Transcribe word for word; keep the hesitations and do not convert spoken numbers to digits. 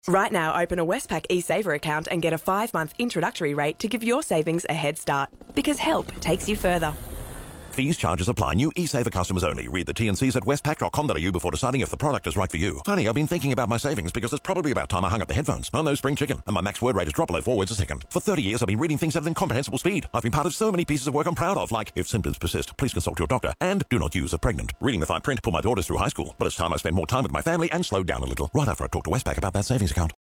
Right now, open a Westpac eSaver account and get a five-month introductory rate to give your savings a head start. Because help takes you further. Fees, charges apply. New eSaver customers only. Read the T and Cs at westpac dot com dot a u before deciding if the product is right for you. Funny, I've been thinking about my savings because it's probably about time I hung up the headphones. I'm no spring chicken, and my max word rate has dropped below four words a second. For thirty years, I've been reading things at an incomprehensible speed. I've been part of so many pieces of work I'm proud of, like, if symptoms persist, please consult your doctor, and do not use if pregnant. Reading the fine print put my daughters through high school, but it's time I spend more time with my family and slowed down a little. Right after I talked to Westpac about that savings account.